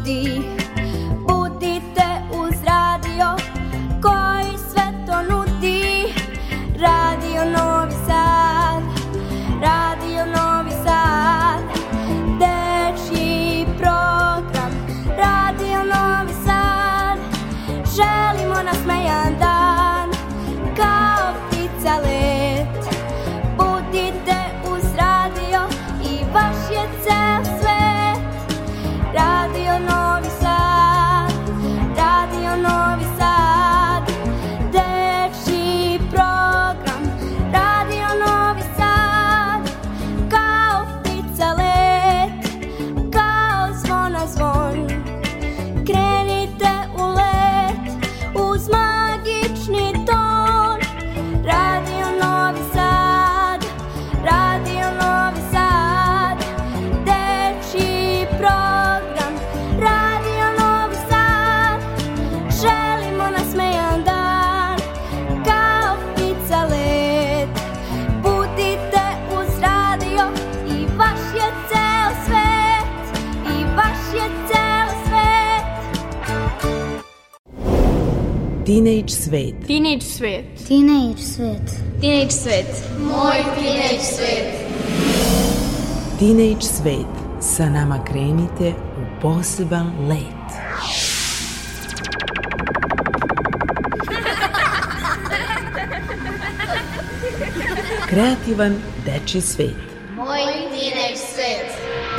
ludi. Budite uz radio koji sve to nudi. Radio Novi Sad, Radio Novi Sad, dečji program. Radio Novi Sad, želimo nasmejan dan kao ptica let. Budite uz radio i vaš je ceo svet. Radio Novi Sad, Radio Novi Sad, dečji program. Radio Novi Sad, kao ptica let, kao zvona zvon. Krenite u let uz magični ton. Radio Novi Sad, Radio Novi Sad, dečji program. Radio Novi Sad, želimo nasmejan dan kao ptica let. Budite uz radio i vaš je ceo svet, i vaš je ceo svet. Teenage svet. Teenage svet. Teenage svet. Teenage svet. Moj teenage svet. Teenage svet. Sa nama krenite u poseban let. Kreativan dečji svet. Moj teenage svet.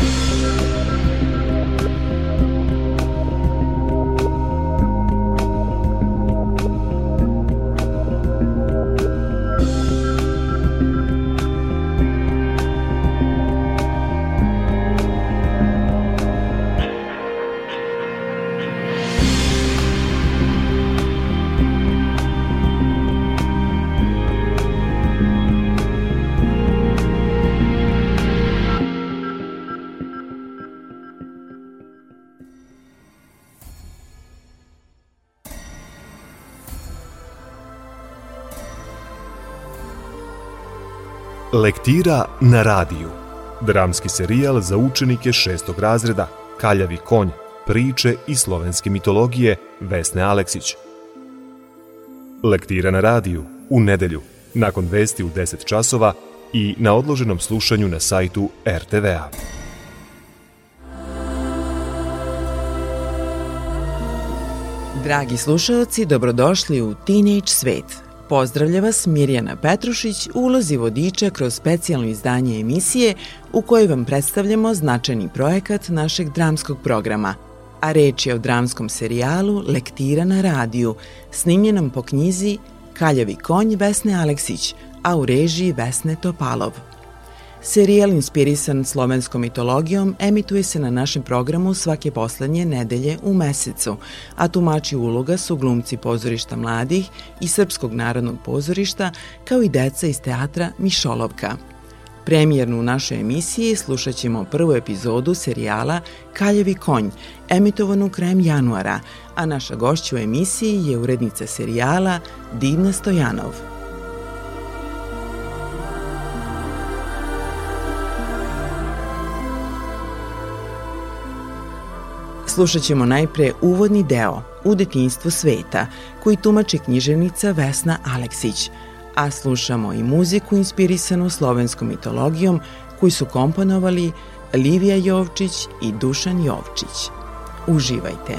Lektira na radiju. Dramski serijal za učenike 6. razreda, Kaljavi konj, priče iz slovenske mitologije Vesne Aleksić. Lektira na radiju u nedelju, nakon vesti u 10 časova i na odloženom slušanju na sajtu RTV-a. Dragi slušalci, dobrodošli u Teenage svet. Pozdravlja vas Mirjana Petrušić u ulozi vodiča kroz specijalno izdanje emisije u kojoj vam predstavljamo značajni projekat našeg dramskog programa, a reč je o dramskom serijalu Lektira na radiju, snimljenom po knjizi Kaljavi konj Vesne Aleksić, a u režiji Vesne Topalov. Serijal inspirisan slovenskom mitologijom emituje se na našem programu svake poslednje nedelje u mesecu, a tumači uloga su glumci pozorišta mladih i Srpskog narodnog pozorišta, kao i deca iz teatra Mišolovka. Premijerno u našoj emisiji slušat ćemo prvu epizodu serijala Kaljavi konj, emitovanu krajem januara, a naša gošća u emisiji je urednica serijala Divna Stojanov. Slušat ćemo najpre uvodni deo U detinjstvu sveta, koji tumači književnica Vesna Aleksić, a slušamo i muziku inspirisanu slovenskom mitologijom koju su komponovali Livija Jovčić i Dušan Jovčić. Uživajte!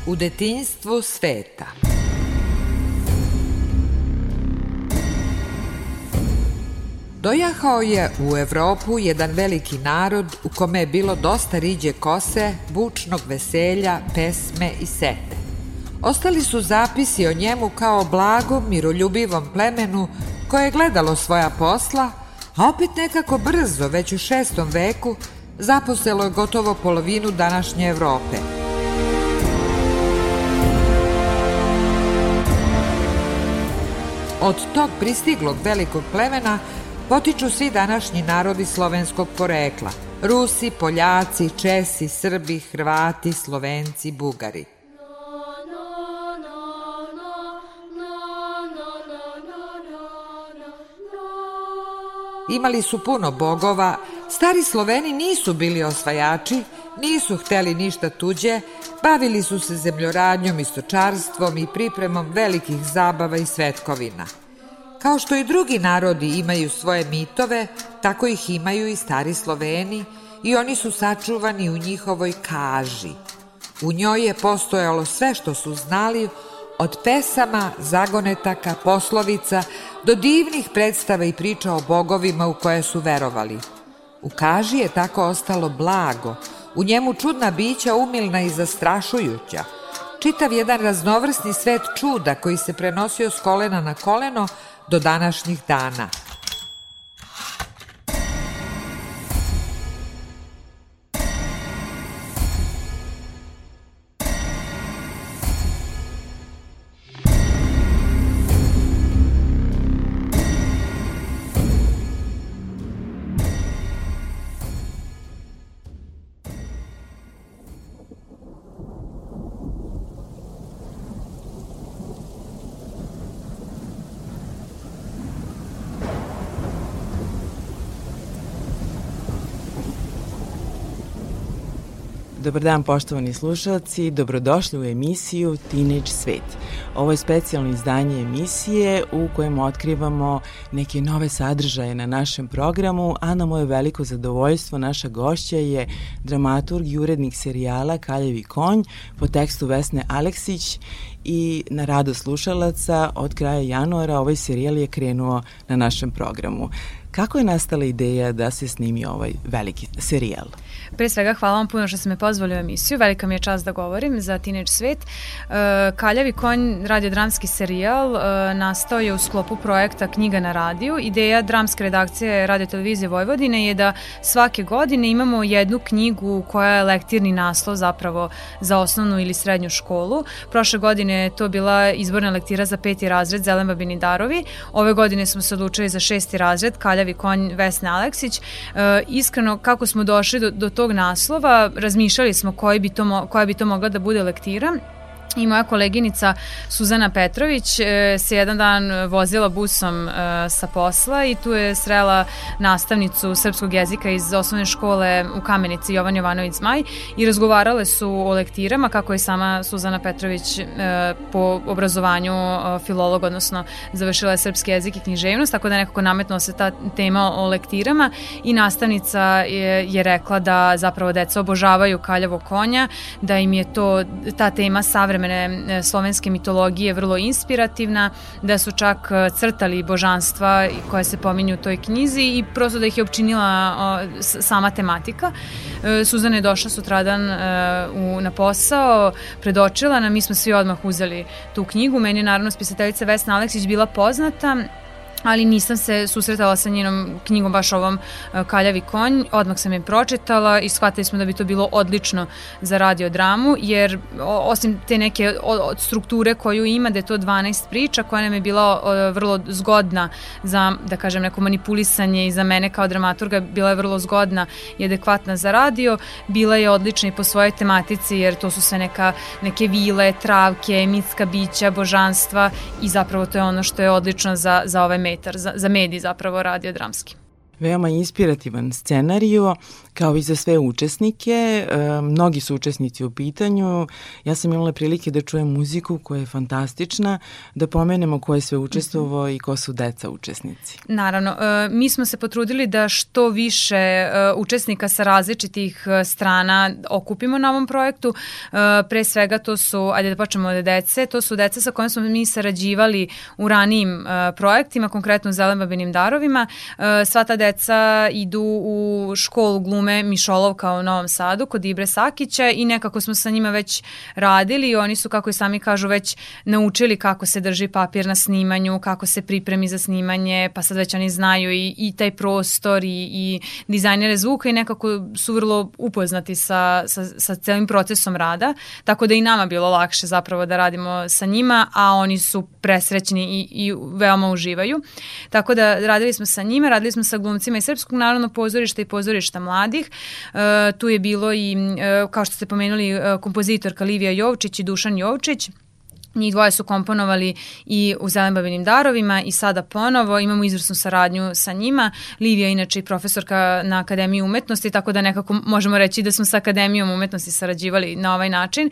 U detinjstvu sveta. Dojahao je u Evropu jedan veliki narod u kome je bilo dosta riđe kose, bučnog veselja, pesme i sete. Ostali su zapisi o njemu kao blagom, miroljubivom plemenu koje je gledalo svoja posla, a opet nekako brzo, već u 6. veku, zaposelo je gotovo polovinu današnje Evrope. Od tog pristiglog velikog plemena potiču svi današnji narodi slovenskog porekla. Rusi, Poljaci, Česi, Srbi, Hrvati, Slovenci, Bugari. Imali su puno bogova, stari Sloveni nisu bili osvajači, nisu hteli ništa tuđe, bavili su se zemljoradnjom i stočarstvom i pripremom velikih zabava i svetkovina. Kao što i drugi narodi imaju svoje mitove, tako ih imaju i stari Sloveni i oni su sačuvani u njihovoj kaži. U njoj je postojalo sve što su znali, od pesama, zagonetaka, poslovica, do divnih predstava i priča o bogovima u koje su verovali. U kaži je tako ostalo blago, u njemu čudna bića umilna i zastrašujuća, čitav jedan raznovrsni svet čuda koji se prenosio s kolena na koleno do današnjih dana. Dobar dan, poštovani slušalci, dobrodošli u emisiju Teenage Svet. Ovo je specijalno izdanje emisije u kojem otkrivamo neke nove sadržaje na našem programu, a na moje veliko zadovoljstvo naša gošća je dramaturg i urednik serijala Kaljavi konj po tekstu Vesne Aleksić i na radost slušalaca od kraja januara ovaj serijal je krenuo na našem programu. Kako je nastala ideja da se snimi ovaj veliki serijal? Pre svega hvala vam puno što ste me pozvali u emisiju, velika mi je čast da govorim za Teenage Svet. Kaljavi konj, radiodramski serijal, nastao je u sklopu projekta Knjiga na radiju. Ideja dramske redakcije Radio-televizije Vojvodine je da svake godine imamo jednu knjigu koja je lektirni naslov zapravo za osnovnu ili srednju školu. Prošle godine je to bila izborna lektira za 5. razred Zelen babini darovi. Ove godine smo se odlučili za 6. razred Kaljavi konj Vesne Aleksić. Iskreno, kako smo došli do tog naslova, razmišljali smo koja bi to mogla da bude lektira. I moja koleginica Suzana Petrović se jedan dan vozila busom sa posla i tu je srela nastavnicu srpskog jezika iz osnovne škole u Kamenici Jovan Jovanović Zmaj i razgovarale su o lektirama, kako je sama Suzana Petrović po obrazovanju filolog, odnosno završila je srpski jezik i književnost, tako da je nekako nametnuo se ta tema o lektirama i nastavnica je rekla da zapravo deca obožavaju Kaljavog konja, da im je ta tema savremena slovenske mitologije vrlo inspirativna, da su čak crtali božanstva koje se pominju u toj knjizi i prosto da ih je opčinila sama tematika. Suzana je došla sutradan na posao, predočila nam, mi smo svi odmah uzeli tu knjigu. Meni je naravno spisateljica Vesna Aleksić bila poznata, ali nisam se susretala sa njenom knjigom, baš ovom Kaljavi konj. Odmah sam je pročitala i shvatili smo da bi to bilo odlično za radiodramu, jer osim te neke od strukture koju ima, da je to 12 priča, koja nam je bila vrlo zgodna za, da kažem, neko manipulisanje i za mene kao dramaturga, bila je vrlo zgodna i adekvatna za radio, bila je odlična i po svojoj tematici, jer to su sve neke vile, travke, mitska bića, božanstva i zapravo to je ono što je odlično za ovaj metar, za medij zapravo radiodramski. Veoma inspirativan scenario, kao i za sve učesnike. Mnogi su učesnici u pitanju. Ja sam imala prilike da čujem muziku koja je fantastična, da pomenemo ko je sve učestvovao i ko su deca učesnici. Naravno, mi smo se potrudili da što više učesnika sa različitih strana okupimo na ovom projektu. Pre svega to su, ajde da počnemo od dece, to su deca sa kojom smo mi sarađivali u ranijim projektima, konkretno u Zelenbabinim darovima. Sva ta deca idu u školu glume Mišolovka u Novom Sadu kod Ibre Sakića i nekako smo sa njima već radili i oni su, kako i sami kažu, već naučili kako se drži papir na snimanju, kako se pripremi za snimanje, pa sad već oni znaju i taj prostor i dizajnere zvuka i nekako su vrlo upoznati sa celim procesom rada, tako da i nama bilo lakše zapravo da radimo sa njima, a oni su presrećni i veoma uživaju. Tako da radili smo sa njima, radili smo sa glumcima iz Srpskog narodnog pozorišta i pozorišta mladih. Tu je bilo i, kao što ste pomenuli, kompozitorka Livija Jovčić i Dušan Jovčić. Njih dvoje su komponovali i u Zelenbabinim darovima i sada ponovo imamo izvrsnu saradnju sa njima. Livija je inače i profesorka na Akademiji umetnosti, tako da nekako možemo reći da smo sa Akademijom umetnosti sarađivali na ovaj način.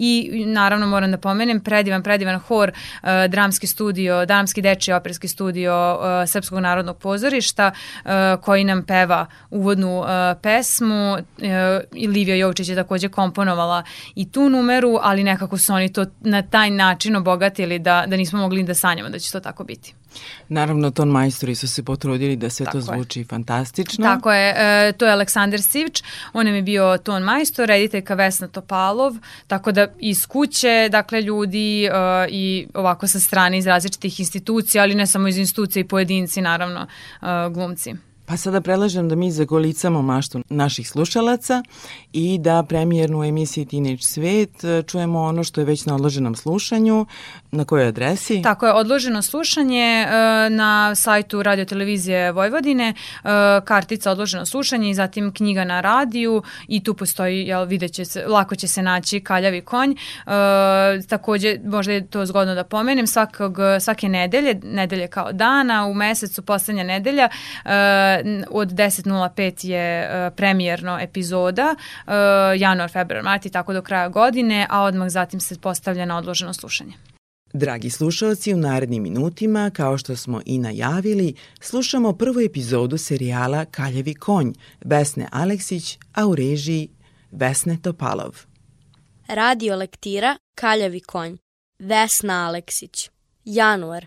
I naravno moram da pomenem predivan hor, dramski studio, dramski dečiji operski studio Srpskog narodnog pozorišta koji nam peva uvodnu pesmu. Livija Jovčić je takođe komponovala i tu numeru, ali nekako su oni to na taj način obogatili da nismo mogli da sanjamo da će to tako biti. Naravno, ton majstori su se potrudili da sve to zvuči fantastično. Tako je, to je Aleksandar Sivč, on nam je bio ton majstor, rediteljka Vesna Topalov, tako da iz kuće, dakle, ljudi i ovako sa strane iz različitih institucija, ali ne samo iz institucija i pojedinci, naravno, glumci. Pa sada predlažem da mi zagolicamo maštu naših slušalaca i da premijerno u emisiji Teenage Svet čujemo ono što je već na odloženom slušanju. Na kojoj adresi? Tako je, odloženo slušanje na sajtu Radio Televizije Vojvodine, kartica odloženo slušanje i zatim knjiga na radiju i tu postoji, vidjet će se, lako će se naći Kaljavi konj. Takođe, možda je to zgodno da pomenem, svake nedelje kao dana, u mesecu poslednja nedelja, od 10.05 je premijerno epizoda, januar, februar, mart i tako do kraja godine, a odmah zatim se postavlja na odloženo slušanje. Dragi slušalci, u narednim minutima, kao što smo i najavili, slušamo prvu epizodu serijala Kaljavi konj, Vesne Aleksić, a u režiji Vesne Topalov. Radio lektira Kaljavi konj, Vesna Aleksić, januar.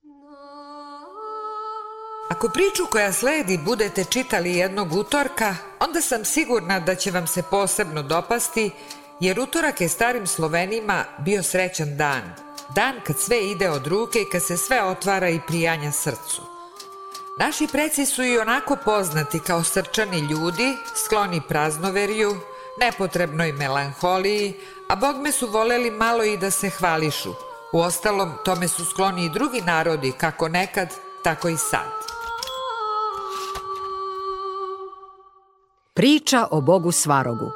Ako priču koja sledi budete čitali jednog utorka, onda sam sigurna da će vam se posebno dopasti, jer utorak je starim Slovenima bio srećan dan. Dan kad sve ide od ruke i kad se sve otvara i prijanja srcu. Naši preci su i onako poznati kao srčani ljudi, skloni praznoverju, nepotrebnoj melanholiji, a bogme su voleli malo i da se hvališu. Uostalom, tome su skloni i drugi narodi, kako nekad, tako i sad. Priča o bogu Svarogu.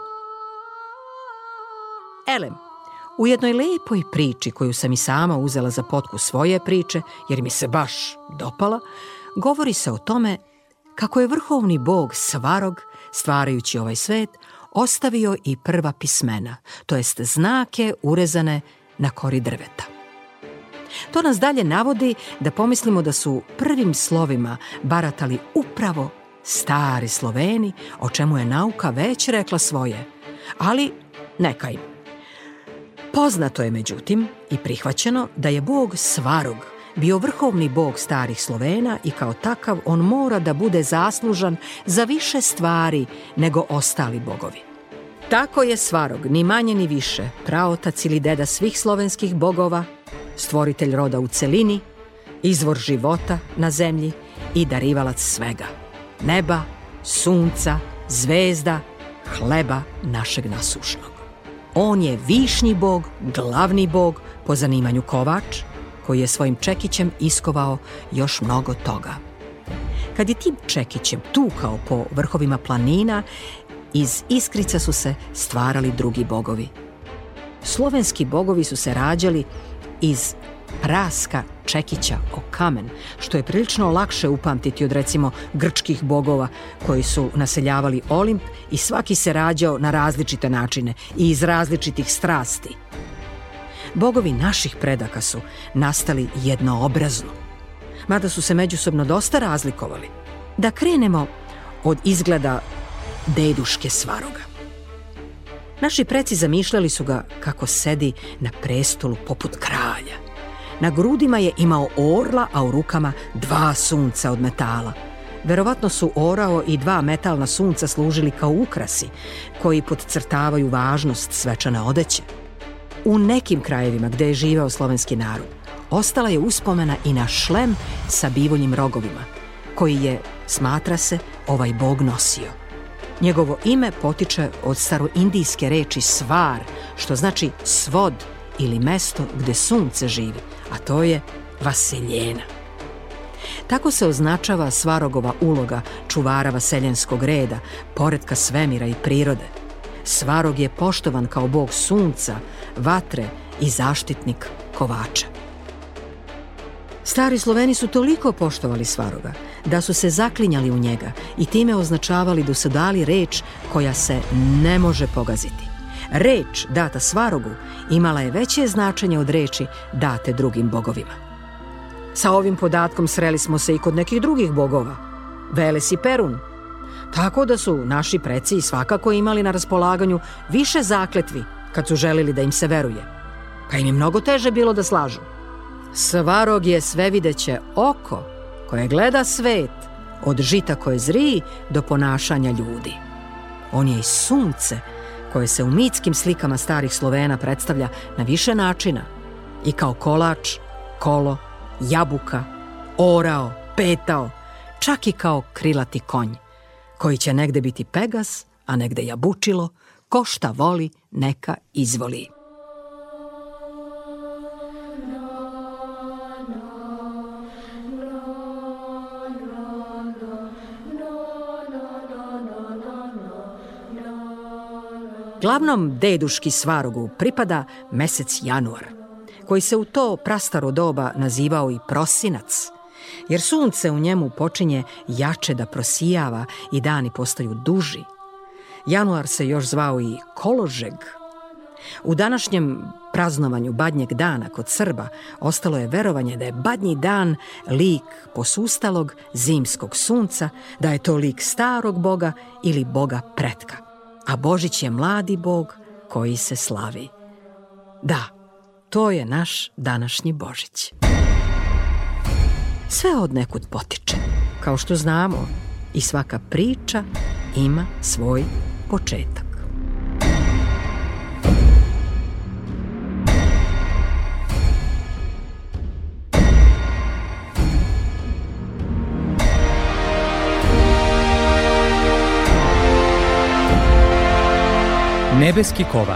Elem, u jednoj lepoj priči koju sam i sama uzela za potku svoje priče, jer mi se baš dopala, govori se o tome kako je vrhovni bog Svarog, stvarajući ovaj svet, ostavio i prva pismena, to jest znake urezane na kori drveta. To nas dalje navodi da pomislimo da su prvim slovima baratali upravo stari Sloveni, o čemu je nauka već rekla svoje, ali neka im. Poznato je međutim i prihvaćeno da je bog Svarog bio vrhovni bog starih Slovena i kao takav on mora da bude zaslužan za više stvari nego ostali bogovi. Tako je Svarog, ni manje ni više, praotac ili deda svih slovenskih bogova, stvoritelj roda u celini, izvor života na zemlji i darivalac svega. Neba, sunca, zvezda, hleba našeg nasušnog. On je višnji bog, glavni bog, po zanimanju kovač, koji je svojim čekićem iskovao još mnogo toga. Kad je tim čekićem tukao po vrhovima planina, iz iskrica su se stvarali drugi bogovi. Slovenski bogovi su se rađali iz praska čekića o kamen, što je prilično lakše upamtiti od recimo grčkih bogova koji su naseljavali Olimp i svaki se rađao na različite načine i iz različitih strasti. Bogovi naših predaka su nastali jednoobrazno, mada su se međusobno dosta razlikovali. Da krenemo od izgleda deduške Svaroga. Naši preci zamišljali su ga kako sedi na prestolu poput kralja. Na grudima je imao orla, a u rukama 2 sunca od metala. Verovatno su orao i 2 metalna sunca služili kao ukrasi, koji podcrtavaju važnost svečane odeće. U nekim krajevima gde je živeo slovenski narod, ostala je uspomena i na šlem sa bivoljim rogovima, koji je, smatra se, ovaj bog nosio. Njegovo ime potiče od staroindijske reči svar, što znači svod ili mesto gde sunce živi, a to je vaseljena. Tako se označava Svarogova uloga čuvara vaseljenskog reda, poretka svemira i prirode. Svarog je poštovan kao bog sunca, vatre i zaštitnik kovača. Stari Sloveni su toliko poštovali Svaroga da su se zaklinjali u njega i time označavali da su dali reč koja se ne može pogaziti. Reč data Svarogu imala je veće značenje od reči date drugim bogovima. Sa ovim podatkom sreli smo se i kod nekih drugih bogova, Veles i Perun, tako da su naši preci svakako imali na raspolaganju više zakletvi kad su želili da im se veruje, pa im je mnogo teže bilo da slažu. Svarog je svevideće oko koje gleda svet, od žita koje zri do ponašanja ljudi. On je i sunce koje se u mitskim slikama starih Slovena predstavlja na više načina, i kao kolač, kolo, jabuka, orao, petao, čak i kao krilati konj, koji će negde biti Pegas, a negde jabučilo, ko šta voli, neka izvoli. Glavnom deduški Svarogu pripada mesec januar, koji se u to prastaro doba nazivao i prosinac, jer sunce u njemu počinje jače da prosijava i dani postaju duži. Januar se još zvao i koložeg. U današnjem praznovanju Badnjeg dana kod Srba ostalo je verovanje da je Badnji dan lik posustalog zimskog sunca, da je to lik starog boga ili boga pretka, a Božić je mladi bog koji se slavi. Da, to je naš današnji Božić. Sve od nekud potiče. Kao što znamo, i svaka priča ima svoj početak. Nebeski kovač.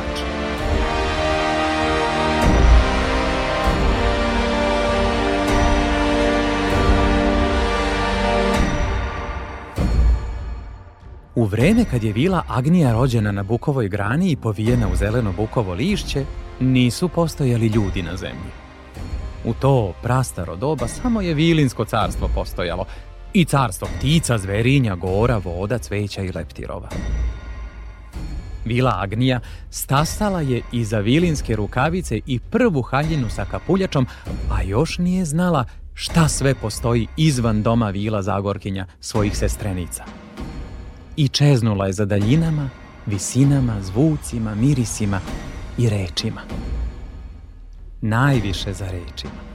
U vreme kad je Vila Agnija rođena na bukovoj grani i povijena u zeleno bukovo lišće, nisu postojali ljudi na zemlji. U to prastaro doba samo je Vilinsko carstvo postojalo i carstvo ptica, zverinja, gora, voda, cveća i leptirova. Vila Agnija stasala je iza vilinske rukavice i prvu haljinu sa kapuljačom, a još nije znala šta sve postoji izvan doma Vila Zagorkinja svojih sestrenica. I čeznula je za daljinama, visinama, zvucima, mirisima i rečima. Najviše za rečima.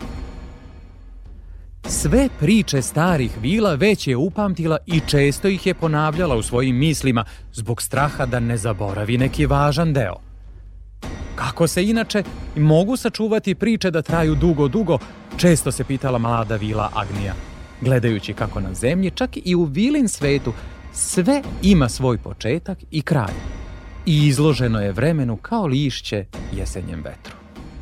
Sve priče starih vila već je upamtila i često ih je ponavljala u svojim mislima zbog straha da ne zaboravi neki važan deo. Kako se inače mogu sačuvati priče da traju dugo, dugo, često se pitala mlada Vila Agnija, gledajući kako na zemlji, čak i u Vilin svetu, sve ima svoj početak i kraj i izloženo je vremenu kao lišće jesenjem vetru.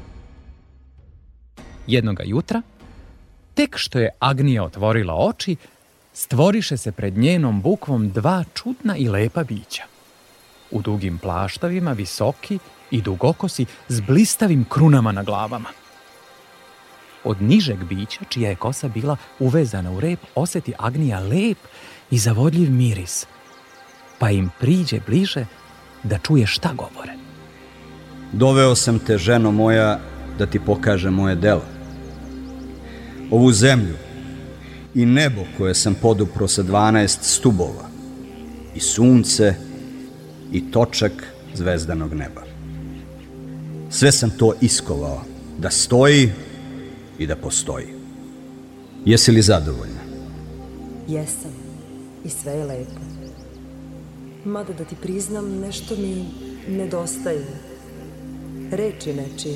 Jednoga jutra, tek što je Agnija otvorila oči, stvoriše se pred njenom bukvom dva čudna i lepa bića. U dugim plaštavima, visoki i dugokosi, s blistavim krunama na glavama. Od nižeg bića, čija je kosa bila uvezana u rep, osjeti Agnija lep i zavodljiv miris, pa im priđe bliže da čuje šta govore. Doveo sam te, ženo moja, da ti pokažem moje delo. Ovu zemlju i nebo koje sam podupro sa 12 stubova, i sunce i točak zvezdanog neba. Sve sam to iskovao da stoji i da postoji. Jesi li zadovoljna? Jesam. I sve je lepo. Mada da ti priznam, nešto mi nedostaje. Reči nečije.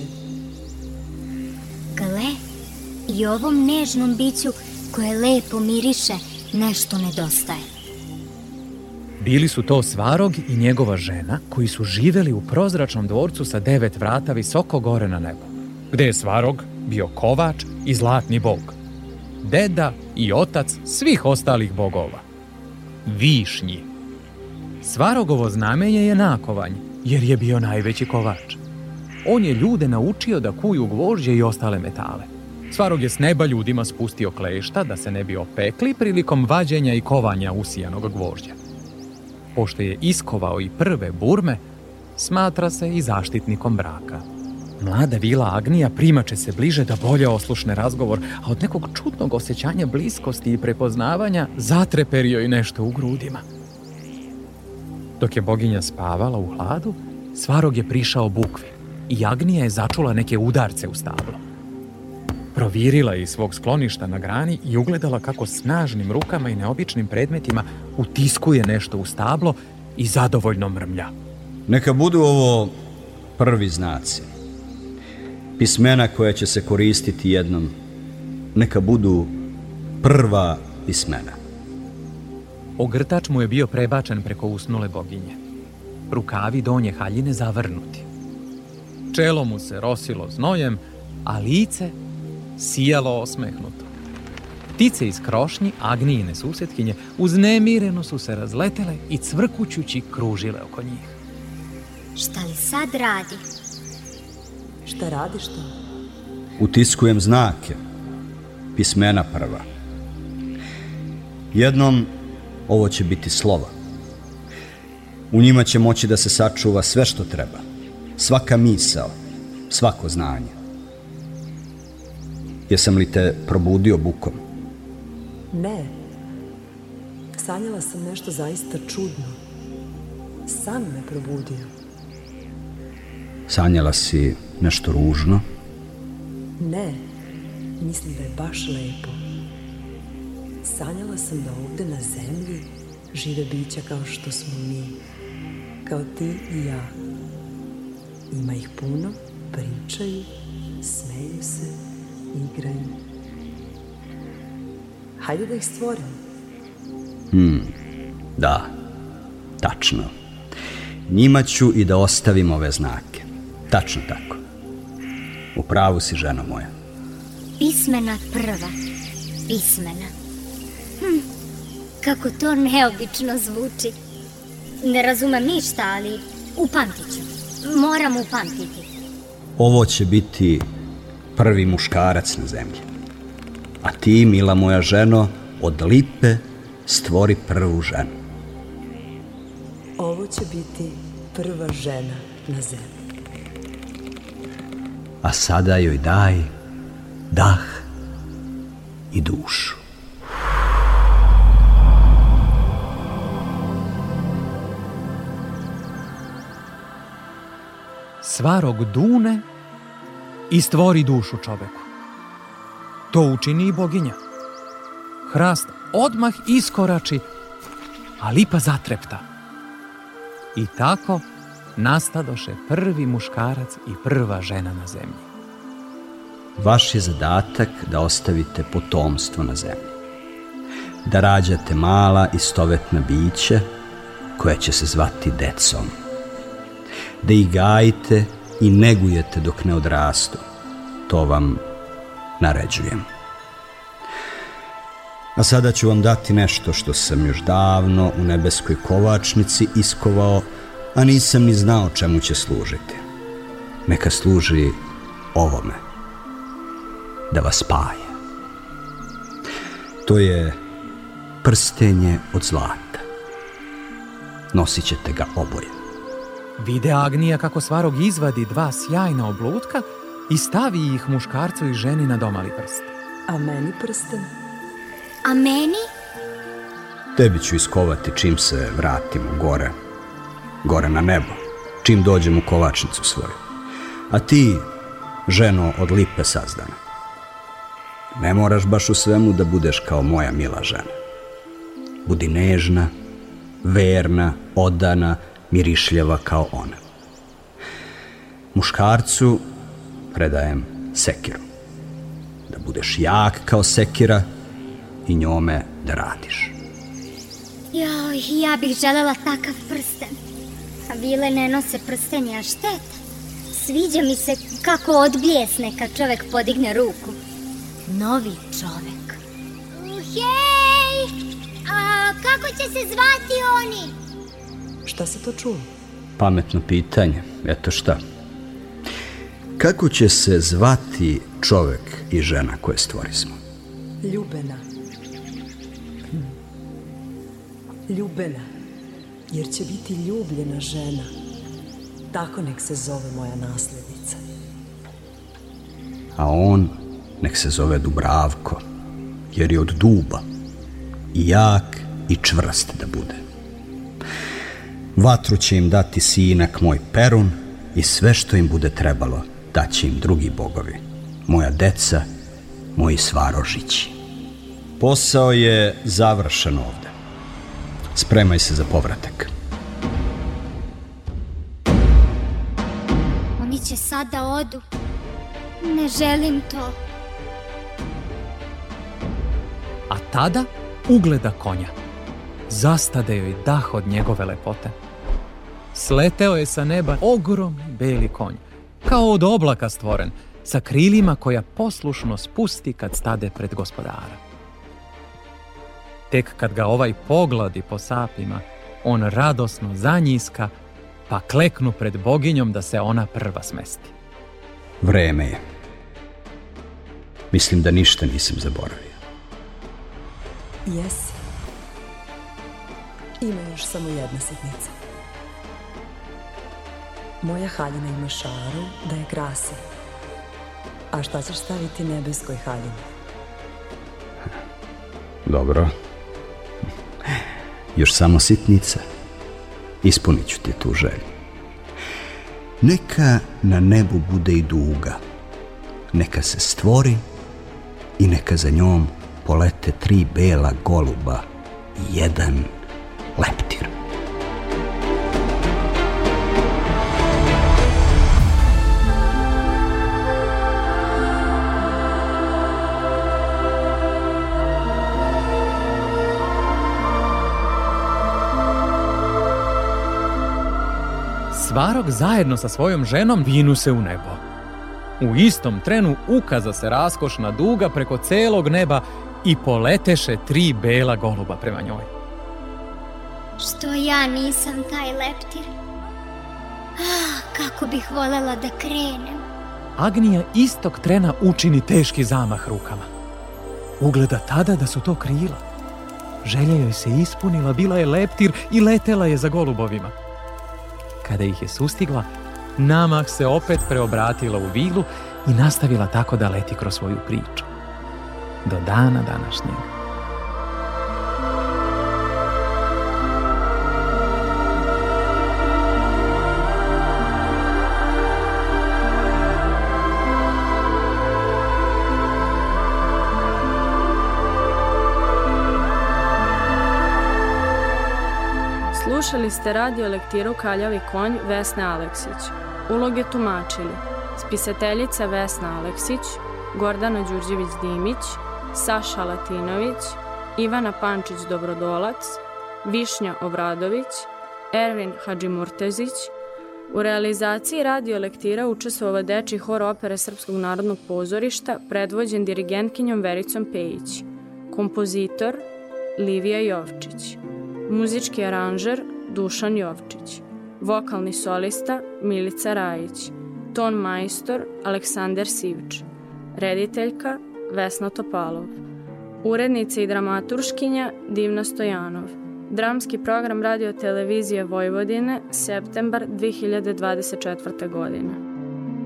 Gle, i ovom nežnom biću koje lepo miriše nešto nedostaje. Bili su to Svarog i njegova žena koji su živeli u prozračnom dvorcu sa 9 vrata visoko gore na nebu, gde je Svarog bio kovač i zlatni bog, deda i otac svih ostalih bogova. Višnji. Svarogovo znamenje je nakovanj, jer je bio najveći kovač. On je ljude naučio da kuju gvožđe i ostale metale. Svarog je s neba ljudima spustio klešta da se ne bi opekli prilikom vađenja i kovanja usijanog gvožđa. Pošto je iskovao i prve burme, smatra se i zaštitnikom braka. Mlada vila Agnija primače se bliže da bolje oslušne razgovor, a od nekog čudnog osjećanja bliskosti i prepoznavanja zatreperio i nešto u grudima. Dok je boginja spavala u hladu, Svarog je prišao bukvi i Agnija je začula neke udarce u stablo. Provirila je iz svog skloništa na grani i ugledala kako snažnim rukama i neobičnim predmetima utiskuje nešto u stablo i zadovoljno mrmlja. Neka budu ovo prvi znaci. Pismena koja će se koristiti jednom. Neka budu prva pismena. Ogrtač mu je bio prebačen preko usnule boginje. Rukavi donje haljine zavrnuti. Čelo mu se rosilo znojem, a lice sijalo osmehnuto. Ptice iz krošnji, Agnijine susjetkinje, uznemireno su se razletele i cvrkućući kružile oko njih. Šta li sad radi? Šta radiš to? Utiskujem znake. Pismena prva. Jednom ovo će biti slova. U njima će moći da se sačuva sve što treba. Svaka misao, svako znanje. Jesam li te probudio bukom? Ne. Sanjala sam nešto zaista čudno. San me probudio. Sanjala si nešto ružno? Ne. Mislim da je baš lepo. Sanjala sam da ovde na zemlji žive bića kao što smo mi. Kao ti i ja. Ima ih puno, pričaju, smeju se, igraju. Hajde da ih stvorim. Da, tačno. Njima ću i da ostavim ove znake. Tačno tako. U pravu si, ženo moja. Pismena prva. Pismena. Kako to neobično zvuči. Ne razumem ništa, ali upamtit ću. Moram upamtiti. Ovo će biti prvi muškarac na zemlji. A ti, mila moja ženo, od lipe stvori prvu ženu. Ovo će biti prva žena na zemlji. A sada joj daj dah i dušu. Svarog dune i stvori dušu čoveku. To učini i boginja. Hrast odmah iskorači, a lipa zatrepta. I tako nastadoše prvi muškarac i prva žena na zemlji. Vaš je zadatak da ostavite potomstvo na zemlji. Da rađate mala istovetna bića koja će se zvati decom. Da ih gajite i negujete dok ne odrastu. To vam naređujem. A sada ću vam dati nešto što sam još davno u nebeskoj kovačnici iskovao, a nisam ni znao čemu će služiti. Neka služi ovome. da vas spaja. To je prstenje od zlata. Nosit ćete ga oboje. Vide Agnija kako Svarog izvadi 2 sjajna oblutka i stavi ih muškarcu i ženi na domali prst. A meni prsten? A meni? Tebi ću iskovati čim se vratimo gore na nebo, čim dođem u kovačnicu svoju. A ti, ženo od lipe sazdana, ne moraš baš u svemu da budeš kao moja mila žena. Budi nežna, verna, odana, mirišljava kao ona. Muškarcu predajem sekiru. Da budeš jak kao sekira i njome da radiš. Joj, ja bih želela takav prsten. A vile ne nose prstenja, a šteta. Sviđa mi se kako odbljesne kad čovek podigne ruku. Novi čovek. Hej! A kako će se zvati oni? Šta si to čuo? Pametno pitanje, eto šta. Kako će se zvati čovek i žena koje stvorismo? Ljubena. Ljubena, jer će biti ljubljena žena. Tako nek se zove moja naslednica. A on nek se zove Dubravko, jer je od duba i jak i čvrst da bude. Vatru će im dati sinak moj Perun i sve što im bude trebalo daće im drugi bogovi, moja deca, moji Svarožići. Posao je završen ovde. Spremaj se za povratak. Oni će sada odu. Ne želim to. A tada ugleda konja. Zastade joj dah od njegove lepote. Sleteo je sa neba ogromni beli konj, kao od oblaka stvoren, sa krilima koja poslušno spusti kad stade pred gospodara. Tek kad ga ovaj pogladi po sapima, on radosno zanjiska, pa kleknu pred boginjom da se ona prva smesti. Vreme je. Mislim da ništa nisam zaboravio. Jesi. Ima još samo jedna sitnica. Moja haljina ima šaru da je krasi. A šta ćeš staviti nebeskoj haljini? Dobro. Još samo sitnica. Ispunit ću ti tu želju. Neka na nebu bude i duga. Neka se stvori i neka za njom polete 3 bela goluba i 1 leptir. Svarog zajedno sa svojom ženom vinu se u nebo. U istom trenu ukaza se raskošna duga preko celog neba i poleteše 3 bela goluba prema njoj. Što ja nisam taj leptir? Kako bih volela da krenem. Agnija istog trena učini teški zamah rukama. Ugleda tada da su to krila. Želja joj se ispunila, bila je leptir i letela je za golubovima. Kada ih je sustigla, namah se opet preobratila u vilu i nastavila tako da leti kroz svoju priču. Do dana današnjeg. Slušali ste radio lektiru Kaljavi konj Vesne Aleksić. Uloge tumačili spisateljica Vesna Aleksić, Gordana Đurđević-Dimić, Saša Latinović, Ivana Pančić-Dobrodolac, Višnja Obradović, Ervin Hadžimurtezić. U realizaciji radio lektira učestvovao dečiji hor opere Srpskog narodnog pozorišta predvođen dirigentkinjom Vericom Pejić. Kompozitor Livija Jovčić. Muzički aranžer Dušan Jovčić. Vokalni solista Milica Rajić. Ton majstor Aleksandar Sivč. rediteljka Vesna Topalov, urednica i dramaturškinja Divna Stojanov, dramski program Radio televizije Vojvodine, septembar 2024. godine.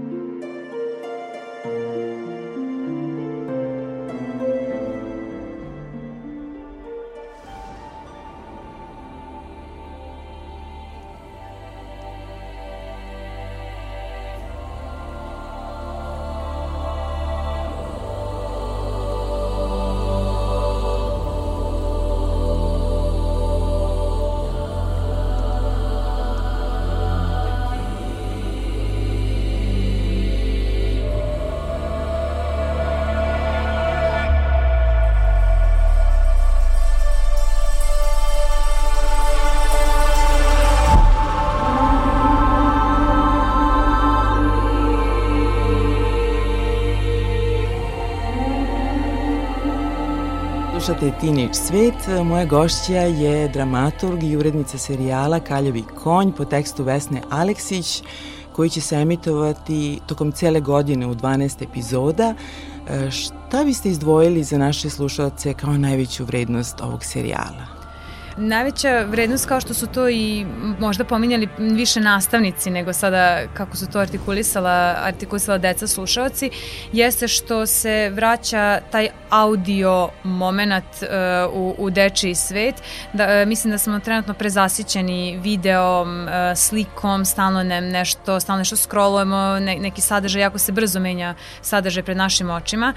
Slušate Teenage Svet. Moja gošća je dramaturg i urednica serijala Kaljavi konj po tekstu Vesne Aleksić, koji će se emitovati tokom cele godine u 12 epizoda. Šta biste izdvojili za naše slušalce kao najveću vrednost ovog serijala? Najveća vrednost, kao što su to i možda pominjali više nastavnici nego sada kako su to artikulisala deca slušaoci, jeste što se vraća taj audio moment u dečiji svet. Mislim da smo trenutno prezasićeni videom, slikom, stalno nešto scrollujemo, neki sadržaj, jako se brzo menja sadržaj pred našim očima.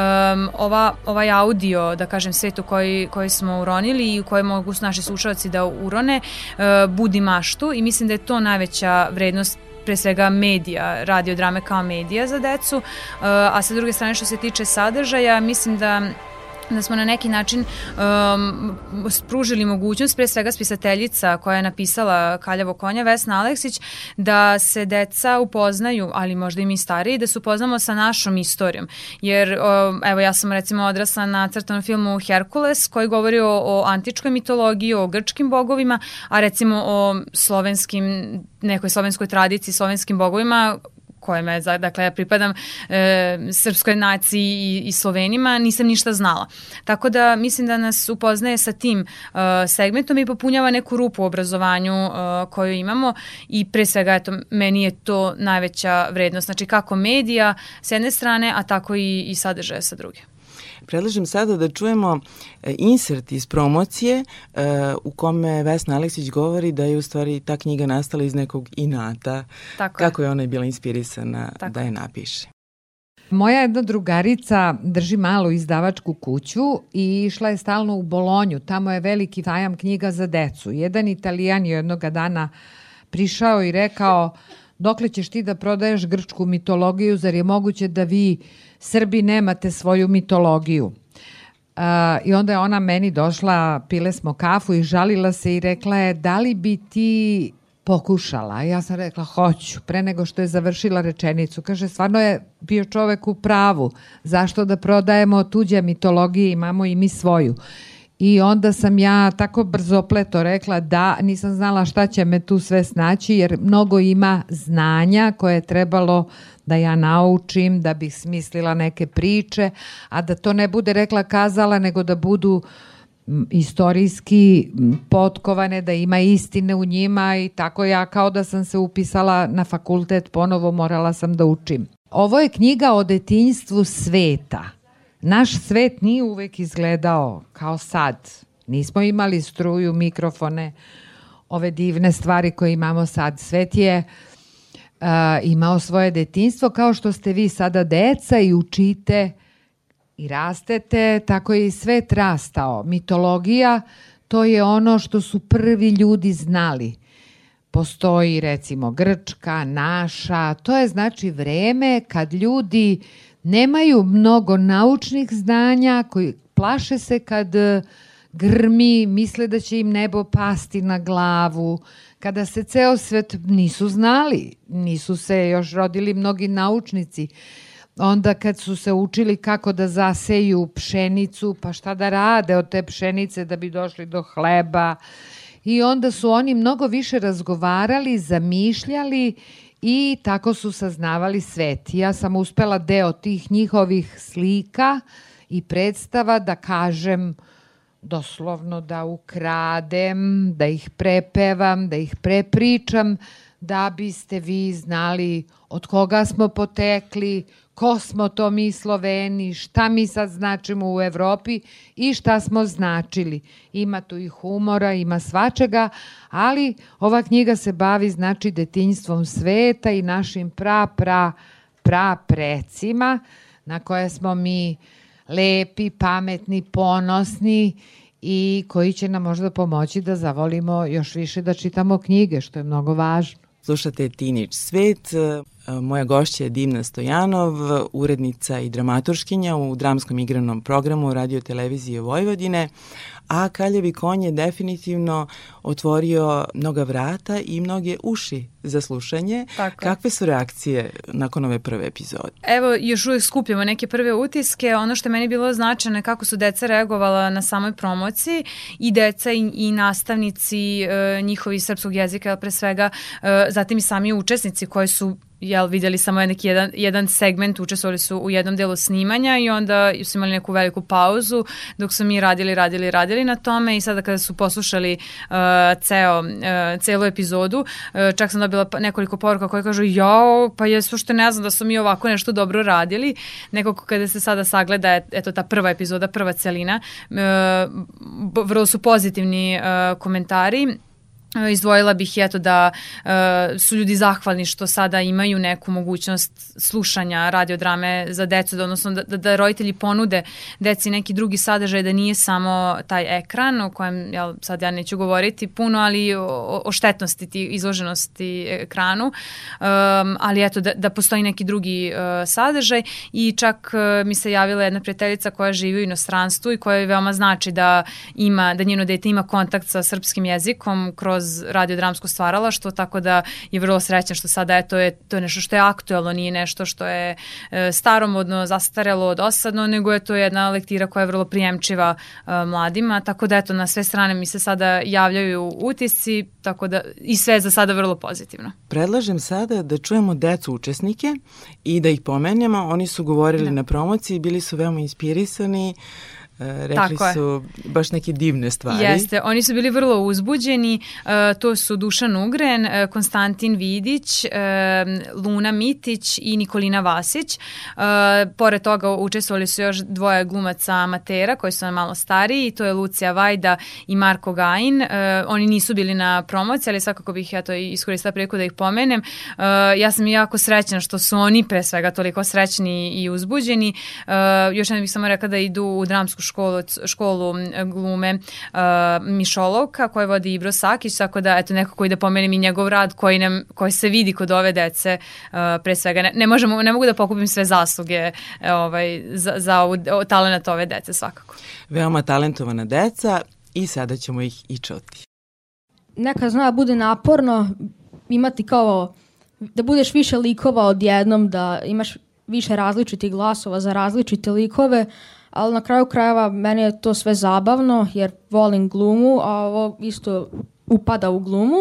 Ovaj audio, da kažem, svet u koji smo uronili i u koji mogu naši slušalci da urone, budi maštu, i mislim da je to najveća vrednost pre svega medija, radio drame kao medija za decu, a sa druge strane što se tiče sadržaja, mislim da smo na neki način spružili mogućnost, pre svega spisateljica koja je napisala Kaljavo konja, Vesna Aleksić, da se deca upoznaju, ali možda i mi stariji, da se upoznamo sa našom istorijom. Jer, evo, ja sam recimo odrasla na crtanom filmu Herkules, koji govori o antičkoj mitologiji, o grčkim bogovima, a recimo o nekoj slovenskoj tradiciji, slovenskim bogovima, kojima je, dakle, ja pripadam srpskoj naciji i Slovenima, nisam ništa znala. Tako da mislim da nas upoznaje sa tim segmentom i popunjava neku rupu u obrazovanju koju imamo, i pre svega, eto, meni je to najveća vrednost. Znači, kako medija s jedne strane, a tako i sadržaja sa druge. Predlažem sada da čujemo insert iz promocije u kome Vesna Aleksić govori da je u stvari ta knjiga nastala iz nekog inata. Kako je ona bila inspirisana da je napiše. Moja jedna drugarica drži malu izdavačku kuću i išla je stalno u Bolonju. Tamo je veliki sajam knjiga za decu. Jedan Italijan je jednoga dana prišao i rekao: dokle ćeš ti da prodaješ grčku mitologiju, zar je moguće da vi Srbi nemate svoju mitologiju? I onda je ona meni došla, pile smo kafu i žalila se i rekla je: da li bi ti pokušala? Ja sam rekla: hoću, pre nego što je završila rečenicu. Kaže, stvarno je bio čovek u pravu, zašto da prodajemo tuđe mitologije, imamo i mi svoju. I onda sam ja tako brzopleto rekla da nisam znala šta će me tu sve snaći, jer mnogo ima znanja koje je trebalo da ja naučim, da bih smislila neke priče, a da to ne bude rekla kazala, nego da budu istorijski potkovane, da ima istine u njima, i tako ja kao da sam se upisala na fakultet, ponovo morala sam da učim. Ovo je knjiga o detinjstvu sveta. Naš svet nije uvek izgledao kao sad. Nismo imali struju, mikrofone, ove divne stvari koje imamo sad. Svet je imao svoje detinjstvo, kao što ste vi sada deca i učite i rastete, tako je i svet rastao. Mitologija, to je ono što su prvi ljudi znali. Postoji recimo grčka, naša, to je znači vreme kad ljudi nemaju mnogo naučnih znanja, koji plaše se kad grmi, misle da će im nebo pasti na glavu, kada se ceo svet nisu znali, nisu se još rodili mnogi naučnici. Onda kad su se učili kako da zaseju pšenicu, pa šta da rade od te pšenice da bi došli do hleba. I onda su oni mnogo više razgovarali, zamišljali i tako su saznavali svet. Ja sam uspela deo tih njihovih slika i predstava da kažem, doslovno da ukradem, da ih prepevam, da ih prepričam, da biste vi znali od koga smo potekli, ko smo to mi Sloveni, šta mi sad značimo u Evropi i šta smo značili. Ima tu i humora, ima svačega, ali ova knjiga se bavi znači detinjstvom sveta i našim precima na koje smo mi lepi, pametni, ponosni i koji će nam možda pomoći da zavolimo još više da čitamo knjige, što je mnogo važno. Slušate Teenage Svet. Moja gošća je Divna Stojanov, urednica i dramaturškinja u dramskom igranom programu Radio televizije Vojvodine, a Kaljavi konj je definitivno otvorio mnoga vrata i mnoge uši za slušanje. Tako. Kakve su reakcije nakon ove prve epizode? Evo, još uvijek skupljamo neke prve utiske. Ono što je meni bilo značajno je kako su deca reagovala na samoj promociji, i deca i nastavnici njihovi srpskog jezika, pre svega, zatim i sami učesnici koji su vidjeli samo neki jedan segment, učestvovali su u jednom delu snimanja i onda su imali neku veliku pauzu dok su mi radili na tome, i sada kada su poslušali celu epizodu, čak sam dobila nekoliko poruka koje kažu pa je što ne znam da su mi ovako nešto dobro radili. Nekako kada se sada sagleda eto ta prva epizoda, prva celina, vrlo su pozitivni komentari. Izdvojila bih da su ljudi zahvalni što sada imaju neku mogućnost slušanja radiodrame za decu, odnosno da roditelji ponude deci neki drugi sadržaj, da nije samo taj ekran o kojem sad ja neću govoriti puno, ali o štetnosti, izloženosti ekranu, ali da postoji neki drugi sadržaj. I čak mi se javila jedna prijateljica koja živi u inostranstvu i koja veoma znači da njeno dete ima kontakt sa srpskim jezikom kroz radiodramsko stvaralaštvo, tako da je vrlo srećan što sada to je nešto što je aktuelno, nije nešto što je staromodno, zastarelo, dosadno, nego je to jedna lektira koja je vrlo prijemčiva mladima, tako da na sve strane mi se sada javljaju utisci, tako da i sve za sada vrlo pozitivno. Predlažem sada da čujemo decu učesnike i da ih pomenemo. Oni su govorili na promociji, bili su veoma inspirisani, rekli su baš neke divne stvari. Jeste, oni su bili vrlo uzbuđeni, to su Dušan Ugren, Konstantin Vidić, Luna Mitić i Nikolina Vasić. Pored toga učestvovali su još dvoje glumaca amatera koji su malo stariji, to je Lucija Vajda i Marko Gajin. Oni nisu bili na promociji, ali svakako bih iskoristila priliku da ih pomenem. Ja sam jako srećna što su oni pre svega toliko srećni i uzbuđeni. Još jednom bih samo rekla da idu u dramsku školu glume Mišolovka koju vodi Ibro Sakić, tako da nekako i da pomenem i njegov rad koji se vidi kod ove dece pre svega. Ne mogu da pokupim sve zasluge za talent ove dece svakako. Veoma talentovana deca i sada ćemo ih i čuti. Nekad zna bude naporno imati kao da budeš više likova odjednom, da imaš više različitih glasova za različite likove, ali na kraju krajeva meni je to sve zabavno jer volim glumu, a ovo isto upada u glumu.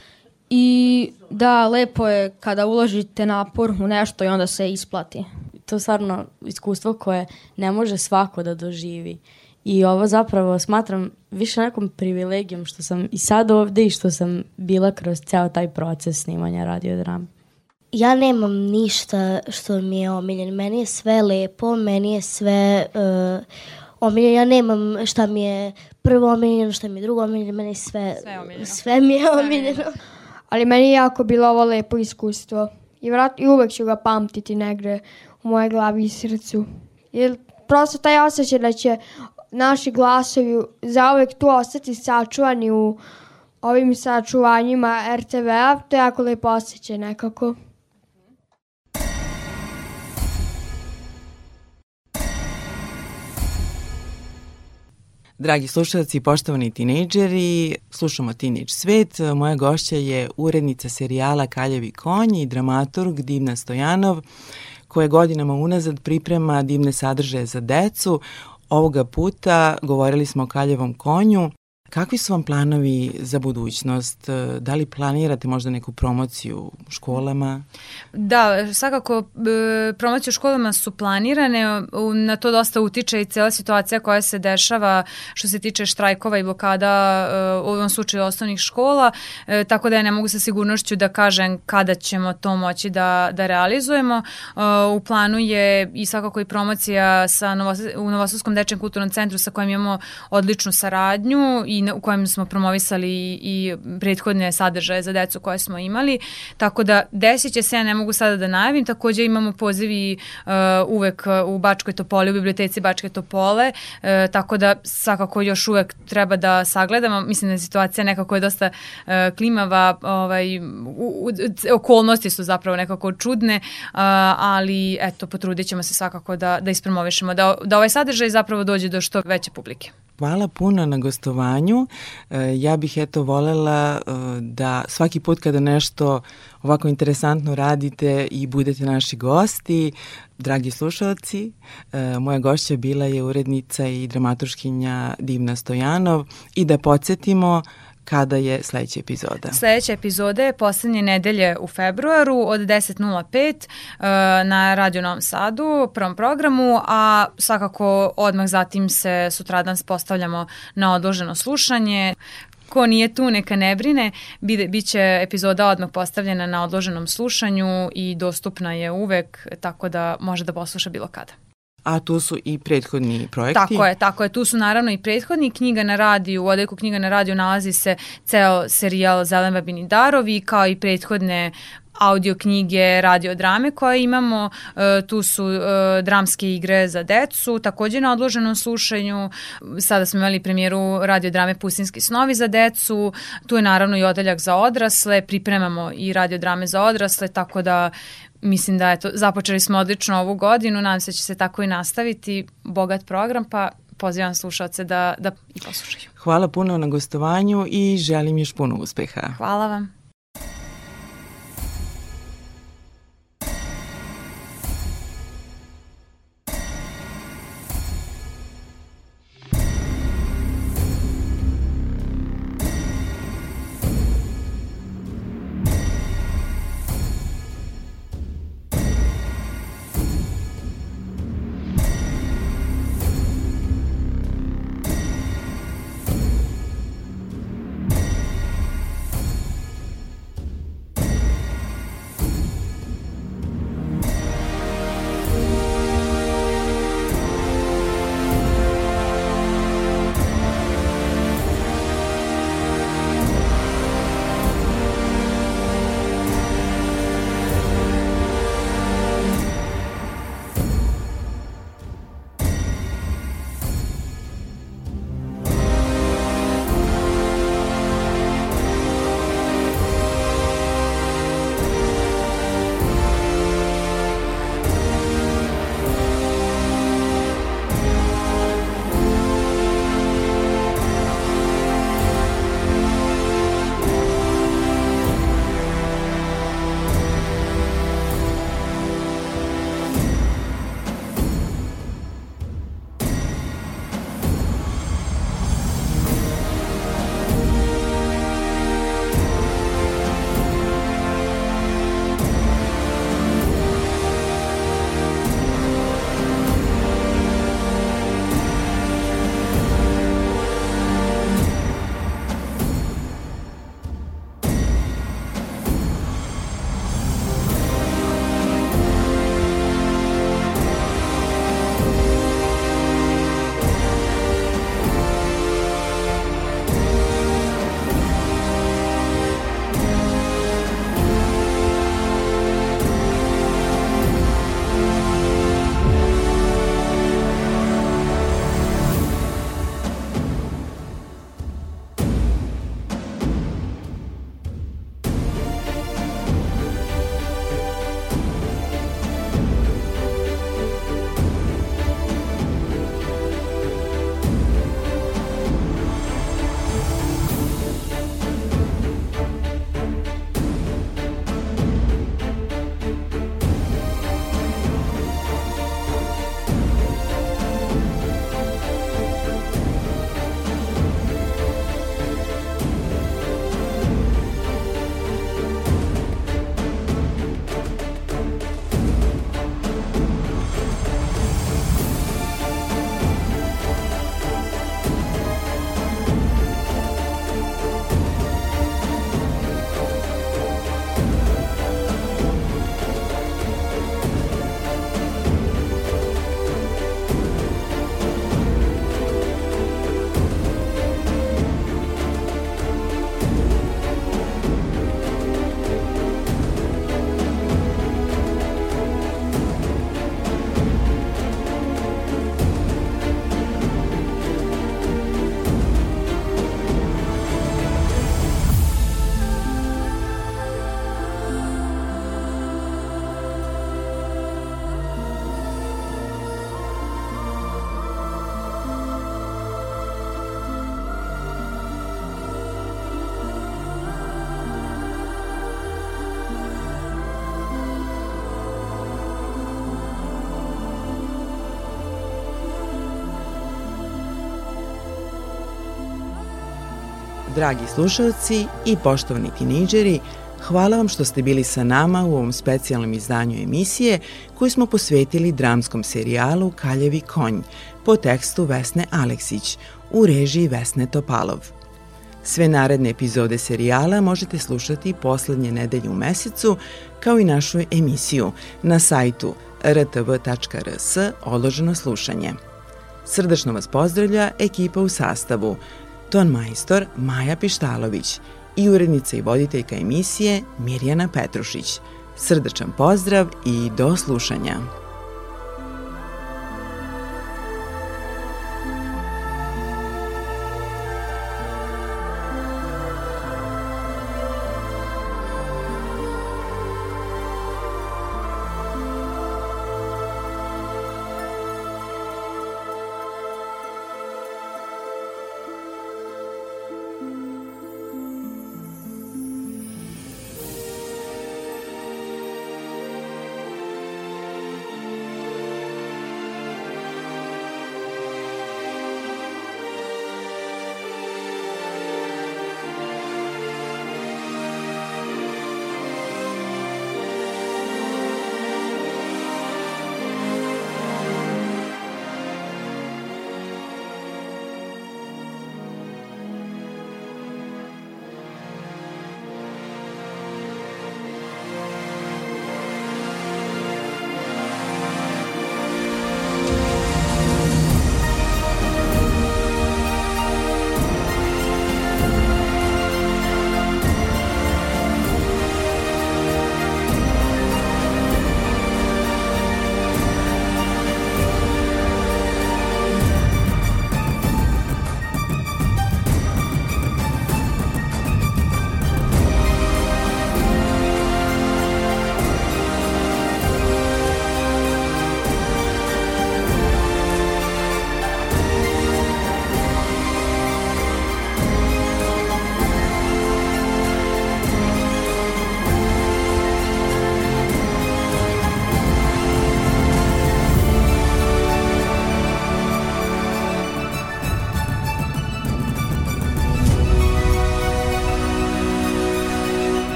I da, lepo je kada uložite napor u nešto i onda se isplati. To je stvarno iskustvo koje ne može svako da doživi. I ovo zapravo smatram više nekom privilegijom što sam i sad ovde i što sam bila kroz ceo taj proces snimanja radiodrame. Ja nemam ništa što mi je omiljeno. Meni je sve lepo, meni je sve omiljeno. Ja nemam šta mi je prvo omiljeno, šta mi je drugo omiljeno. Meni je sve mi je omiljeno. Ali meni je jako bilo ovo lepo iskustvo. I uvek ću ga pamtiti negde u mojoj glavi i srcu. Jer prosto taj osjećaj da će naši glasovi zauvek tu ostati sačuvani u ovim sačuvanjima RTV-a, to je jako lepo osjećaj nekako. Dragi slušalci i poštovani tinejdžeri, slušamo Teenage Svet. Moja gošća je urednica serijala Kaljavi konj i dramaturg Divna Stojanov, koja godinama unazad priprema divne sadržaje za decu. Ovoga puta govorili smo o Kaljavom konju Kakvi su vam planovi za budućnost? Da li planirate možda neku promociju u školama? Da, svakako promocije u školama su planirane, na to dosta utiče i cijela situacija koja se dešava što se tiče štrajkova i blokada u ovom slučaju osnovnih škola, tako da ja ne mogu sa sigurnošću da kažem kada ćemo to moći da realizujemo. U planu je i svakako i promocija u Novosadskom dečjem kulturnom centru sa kojim imamo odličnu saradnju i u kojem smo promovisali i prethodne sadržaje za decu koje smo imali, tako da desit će se, ja ne mogu sada da najavim. Takođe imamo pozivi uvek u Bačkoj Topoli, u biblioteci Bačke Topole, tako da svakako još uvek treba da sagledamo. Mislim da situacija nekako je dosta klimava, okolnosti su zapravo nekako čudne, ali eto, potrudit ćemo se svakako da ispromovišemo, da ovaj sadržaj zapravo dođe do što veće publike. Hvala puno na gostovanju. Ja bih volela da svaki put kada nešto ovako interesantno radite i budete naši gosti. Dragi slušalci, moja gošća bila je urednica i dramaturškinja Divna Stojanov i da podsjetimo kada je sledeća epizoda. Sledeća epizoda je poslednje nedelje u februaru od 10:05 na Radio Novom Sadu, prvom programu, a svakako odmah zatim se sutradan postavljamo na odloženo slušanje. Ko nije tu, neka ne brine, biće epizoda odmah postavljena na odloženom slušanju i dostupna je uvek, tako da može da posluša bilo kada. A tu su i prethodni projekti? Tako je. Tu su naravno i prethodni. Knjiga na radiju, u odeljku Knjiga na radiju nalazi se ceo serijal Zelen babini darovi, kao i prethodne audio knjige, radio drame koje imamo. Tu su dramske igre za decu, takođe na odloženom slušanju. Sada smo imali premijeru radio drame Pustinski snovi za decu. Tu je naravno i odeljak za odrasle. Pripremamo i radio drame za odrasle, tako da mislim da započeli smo odlično ovu godinu. Nadam se da će se tako i nastaviti. Bogat program, pa pozivam slušalce da i poslušaju. Hvala puno na gostovanju i želim još puno uspeha. Hvala vam. Dragi slušalci i poštovani tinejdžeri, hvala vam što ste bili sa nama u ovom specijalnom izdanju emisije koju smo posvetili dramskom serijalu Kaljavi konj po tekstu Vesne Aleksić u režiji Vesne Topalov. Sve naredne epizode serijala možete slušati poslednje nedelje u mesecu, kao i našu emisiju na sajtu rtv.rs/slušanje. Srdačno vas pozdravlja ekipa u sastavu ton majstor Maja Pištalović i urednica i voditeljka emisije Mirjana Petrušić. Srdačan pozdrav i do slušanja.